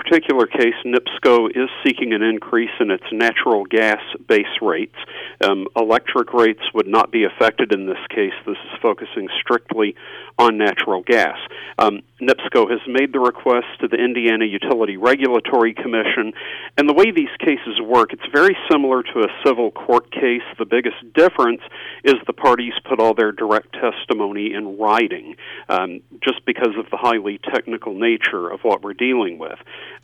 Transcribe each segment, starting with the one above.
particular case, NIPSCO is seeking an increase in its natural gas base rates. Electric rates would not be affected in this case. This is focusing strictly on natural gas. NIPSCO has made the request to the Indiana Utility Regulatory Commission, and the way these cases work, it's very similar to a civil court case. The biggest difference is the parties put all their direct testimony in writing, just because of the highly technical nature of what we're dealing with.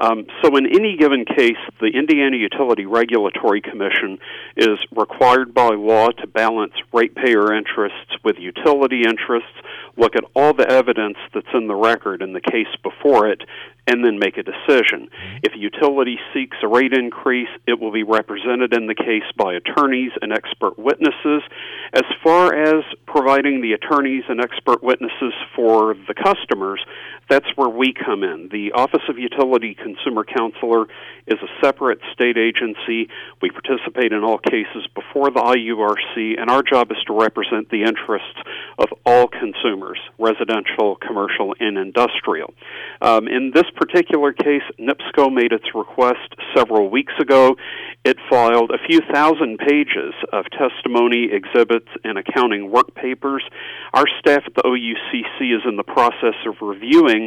So in any given case, the Indiana Utility Regulatory Commission is required by law to balance ratepayer interests with utility interests, look at all the evidence that's in the record in the case before it, and then make a decision. If a utility seeks a rate increase, it will be represented in the case by attorneys and expert witnesses. As far as providing the attorneys and expert witnesses for the customers, that's where we come in. The Office of Utility Consumer Counselor is a separate state agency. We participate in all cases before the IURC, and our job is to represent the interests of all consumers, residential, commercial, and industrial. In this particular case, NIPSCO made its request several weeks ago. It filed a few thousand pages of testimony, exhibits, and accounting work papers. Our staff at the OUCC is in the process of reviewing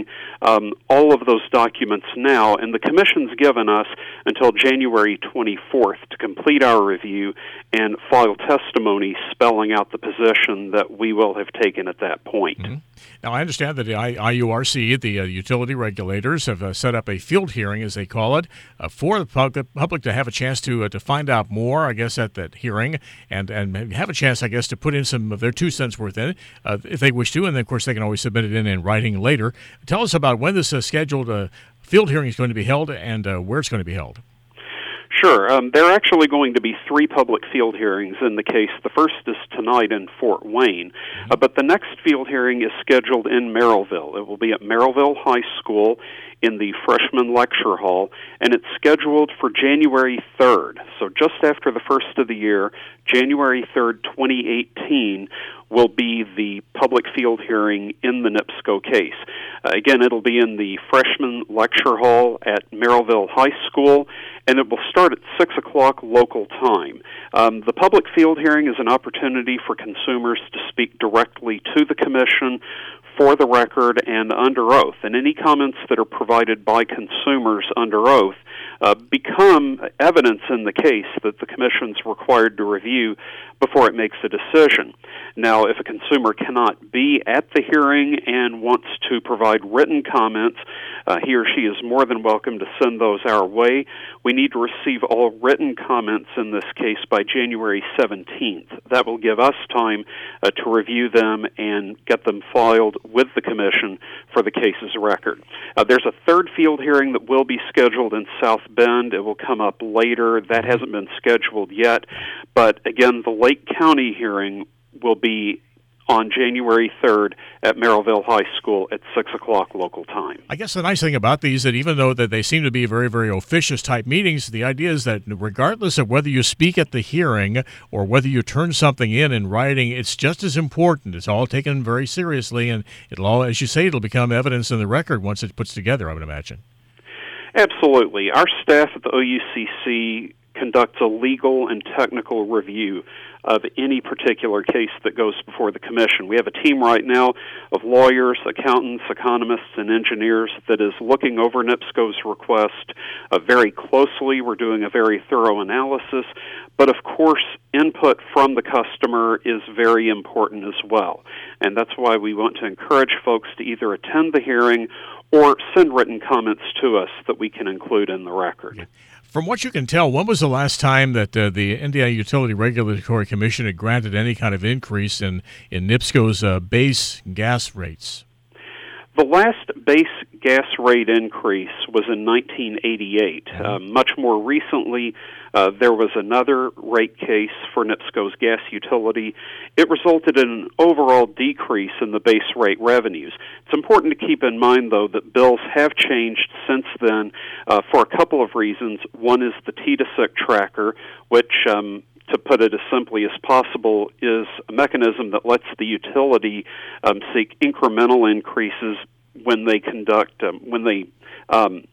all of those documents now, and the Commission's given us until January 24th to complete our review and file testimony spelling out the position that we will have taken at that point. Mm-hmm. Now, I understand that the IURC, the utility regulators, have set up a field hearing, as they call it, for the public to have a chance to find out more, I guess, at that hearing, and have a chance, I guess, to put in some of their 2 cents worth in it, if they wish to, and then, of course, they can always submit it in writing later. Tell us about when this scheduled field hearing is going to be held and where it's going to be held. Sure. There are actually going to be 3 public field hearings in the case. The first is tonight in Fort Wayne, but the next field hearing is scheduled in Merrillville. It will be at Merrillville High School in the freshman lecture hall, and it's scheduled for January 3rd. So just after the first of the year, January 3rd, 2018, will be the public field hearing in the NIPSCO case. Again, it'll be in the freshman lecture hall at Merrillville High School, and it will start at 6 o'clock local time. The public field hearing is an opportunity for consumers to speak directly to the Commission for the record and under oath, and any comments that are provided by consumers under oath become evidence in the case that the Commission's required to review before it makes a decision. Now, if a consumer cannot be at the hearing and wants to provide written comments, he or she is more than welcome to send those our way. We need to receive all written comments in this case by January 17th. That will give us time to review them and get them filed with the Commission for the case's record. There's a third field hearing that will be scheduled in South Bend. It will come up later. That hasn't been scheduled yet. But again, the Lake County hearing will be on January 3rd at Merrillville High School at 6 o'clock local time. I guess the nice thing about these, that even though that they seem to be very, very officious type meetings, the idea is that regardless of whether you speak at the hearing or whether you turn something in writing, it's just as important. It's all taken very seriously, and it'll all, as you say, it'll become evidence in the record once it puts together, I would imagine. Absolutely. Our staff at the OUCC conducts a legal and technical review of any particular case that goes before the Commission. We have a team right now of lawyers, accountants, economists, and engineers that is looking over NIPSCO's request very closely. We're doing a very thorough analysis, but of course, input from the customer is very important as well. And that's why we want to encourage folks to either attend the hearing or send written comments to us that we can include in the record. From what you can tell, when was the last time that the Indiana Utility Regulatory Commission had granted any kind of increase in NIPSCO's base gas rates? The last base gas rate increase was in 1988. Much more recently, there was another rate case for NIPSCO's gas utility. It resulted in an overall decrease in the base rate revenues. It's important to keep in mind, though, that bills have changed since then for a couple of reasons. One is the TDSIC tracker, which to put it as simply as possible, is a mechanism that lets the utility seek incremental increases when they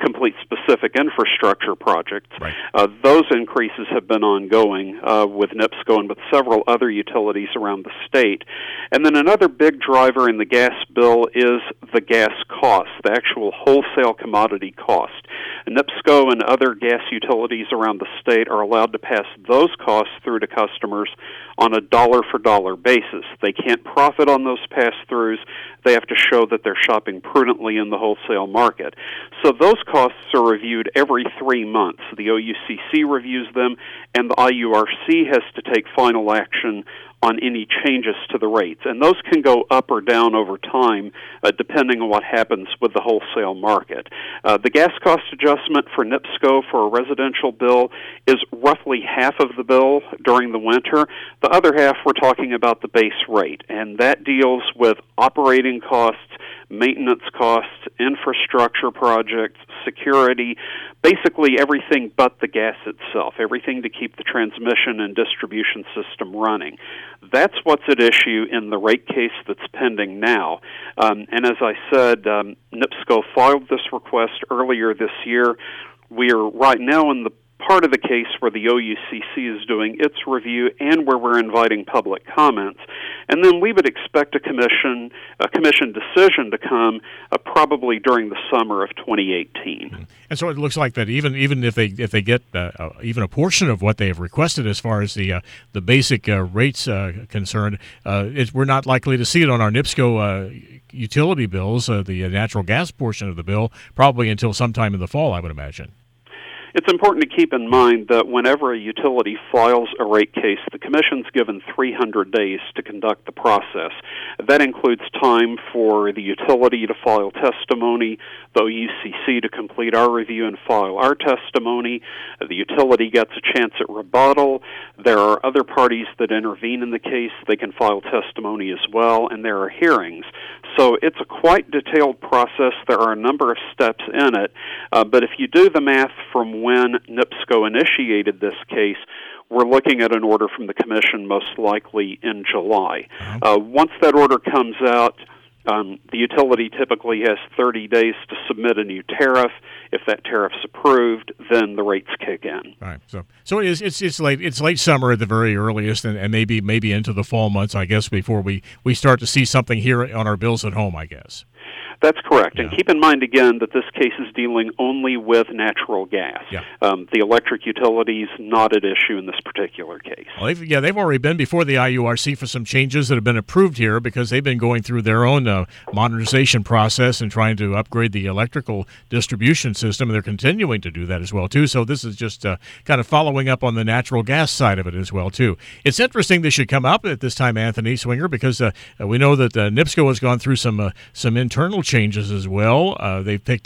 complete specific infrastructure projects. Right. Those increases have been ongoing with NIPSCO and with several other utilities around the state. And then another big driver in the gas bill is the gas cost, the actual wholesale commodity cost. NIPSCO and other gas utilities around the state are allowed to pass those costs through to customers on a dollar-for-dollar basis. They can't profit on those pass-throughs. They have to show that they're shopping prudently in the wholesale market. So those costs are reviewed every 3 months. The OUCC reviews them, and the IURC has to take final action on any changes to the rates. And those can go up or down over time, depending on what happens with the wholesale market. The gas cost adjustment for NIPSCO for a residential bill is roughly half of the bill during the winter. The other half, we're talking about the base rate, and that deals with operating costs, maintenance costs, infrastructure projects, security, basically everything but the gas itself, everything to keep the transmission and distribution system running. That's what's at issue in the rate case that's pending now. And as I said, NIPSCO filed this request earlier this year. We are right now in the part of the case where the OUCC is doing its review and where we're inviting public comments. And then we would expect a commission decision to come probably during the summer of 2018. And so it looks like that even if they get even a portion of what they have requested as far as the basic rates concerned, we're not likely to see it on our NIPSCO utility bills, the natural gas portion of the bill, probably until sometime in the fall, I would imagine. It's important to keep in mind that whenever a utility files a rate case, the Commission's given 300 days to conduct the process. That includes time for the utility to file testimony, the OUCC to complete our review and file our testimony. The utility gets a chance at rebuttal. There are other parties that intervene in the case. They can file testimony as well, and there are hearings. So it's a quite detailed process. There are a number of steps in it, but if you do the math from when NIPSCO initiated this case, we're looking at an order from the Commission most likely in July. Once that order comes out, the utility typically has 30 days to submit a new tariff. If that tariff's approved, then the rates kick in. Right. So it's late summer at the very earliest, and maybe into the fall months, I guess, before we start to see something here on our bills at home, I guess. That's correct. Yeah. And keep in mind, again, that this case is dealing only with natural gas. Yeah. The electric utilities not at issue in this particular case. Well, they've already been before the IURC for some changes that have been approved here because they've been going through their own modernization process and trying to upgrade the electrical distribution system, and they're continuing to do that as well, too. So this is just kind of following up on the natural gas side of it as well, too. It's interesting this should come up at this time, Anthony Swinger, because we know that NIPSCO has gone through some internal changes as well. They've picked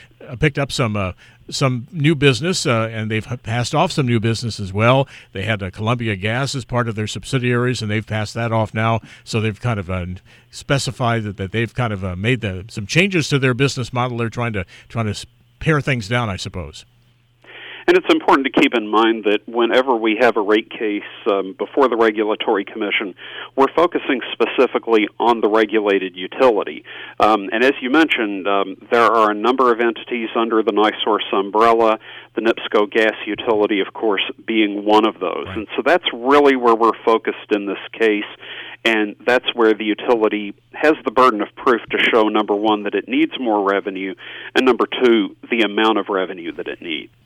up some new business, and they've passed off some new business as well. They had Columbia Gas as part of their subsidiaries, and they've passed that off now. So they've kind of specified that they've kind of made some changes to their business model. They're trying to pare things down, I suppose. And it's important to keep in mind that whenever we have a rate case before the Regulatory Commission, we're focusing specifically on the regulated utility. And as you mentioned, there are a number of entities under the NiSource umbrella, the NIPSCO gas utility, of course, being one of those. Right. And so that's really where we're focused in this case. And that's where the utility has the burden of proof to show, number one, that it needs more revenue, and number two, the amount of revenue that it needs.